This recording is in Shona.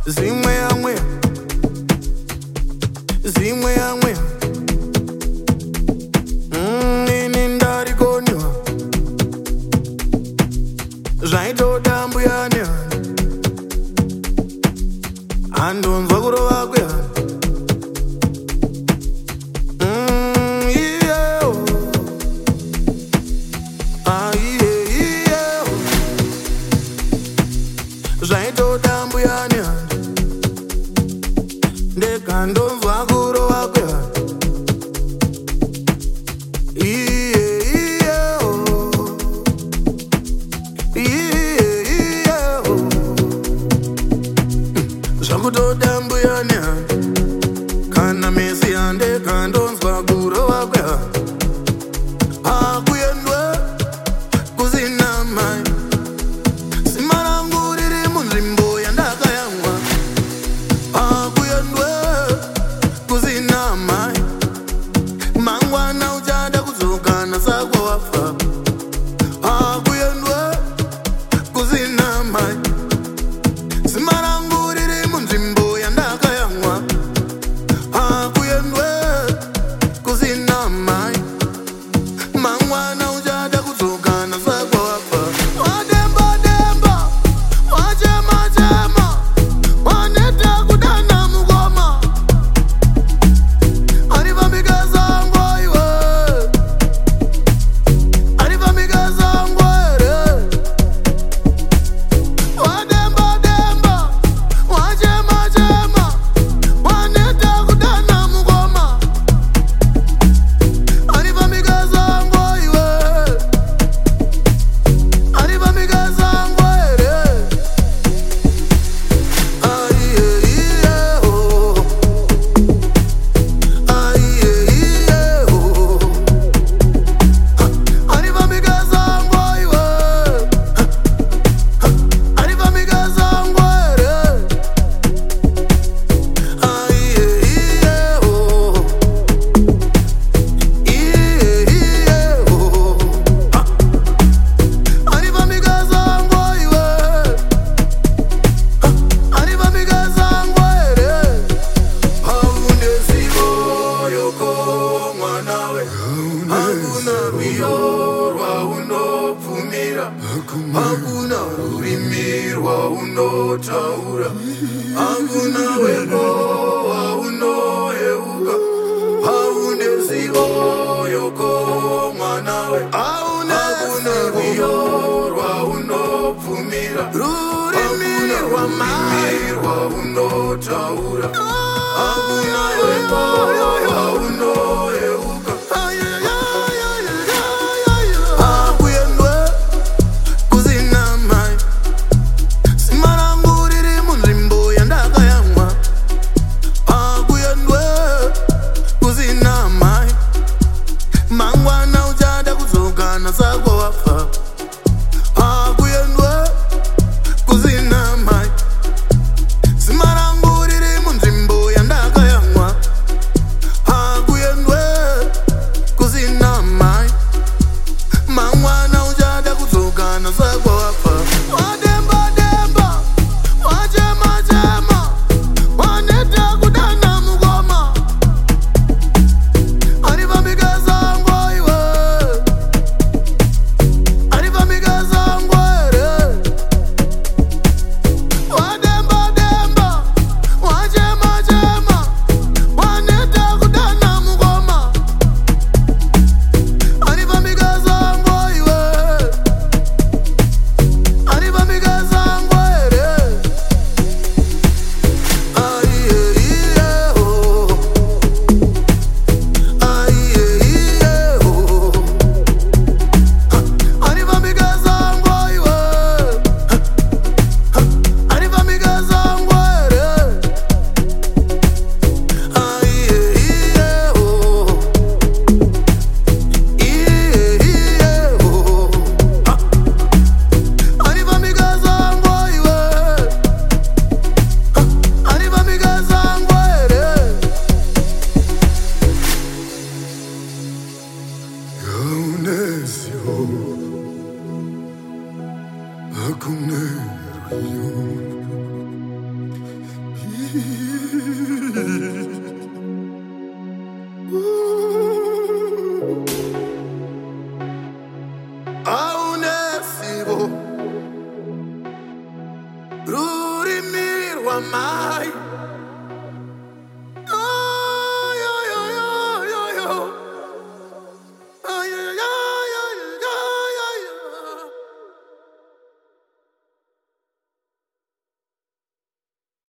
Zimwe amwe, zimwe amwe. Nini ndari konywa zvaitoda mbuyani andonzwa kurova kwehana. Zvaitoda mbuyani ndekandonzwa kurova kwehana. Zvakutoda mbuyani kana mesi hande kandonzwa kurova kwehana. Akuyendwe kusina mai, sima rangu riri munzvimbo yandakayamwa. Akuyendwe kusina mai, mangwana uchada kudzokana sako wafa. Akuyendwe kusina mai, sima rangu riri munzvimbo yandakayamwa. Akuyendwe kusina mai, mangwana uchada kudzokana sako wafa. Wademba demba, wachema chema, waneta kudana mugoma. Ariva mikazangu iwe, ariva mikazangu ere. Wademba demba, wachema chema, waneta kudana mugoma. Ariva mikazangu iwe, ariva mikazangu ere. Ariva mikazangu iwe, ariva mikazangu ere. Ariva mikazangu iwe, ariva mikazangu ere. Haune zivo yoko mwanawe, hakuna rwiyo rwaunobvumira, hakuna rurimi rwaunotaura, hakuna wego waunoyeuka. Haune zivo yoko mwanawe, hakuna rwiyo rwaunobvumira, rurimi rwaunotaura, hakuna wego waunoyeuka. Akuyendwe kusina mai, sima rangu riri munzvimbo yandakayamwa. Akuyendwe kusina mai, mangwana uchada kudzokana sako wafa. Akuyendwe kusina mai, sima rangu riri munzvimbo yandakayamwa. Akuyendwe kusina mai, mangwana uchada kudzokana sako wafa. Wademba demba, wachema chema, waneta kudana mugoma. Ariva mikazangu iwe, ariva mikazangu ere. Wademba demba, wachema chema, waneta kudana mugoma. Ariva mikazangu iwe, ariva mikazangu ere. Ariva mikazangu iwe, ariva mikazangu ere. Ariva mikazangu iwe, ariva mikazangu ere. Yaunezio, hakuna rwiyo.